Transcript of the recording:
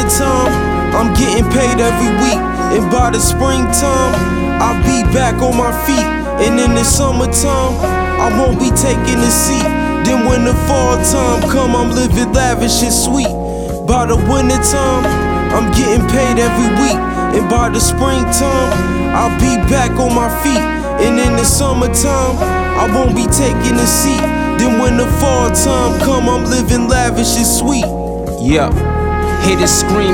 wintertime, I'm getting paid every week. And by the springtime, I'll be back on my feet. And in the summertime, I won't be taking a seat. Then when the fall time come, I'm living lavish and sweet. By the wintertime, I'm getting paid every week. And by the springtime, I'll be back on my feet. And in the summertime, I won't be taking a seat. Then when the fall time come, I'm living lavish and sweet. Yeah, haters scream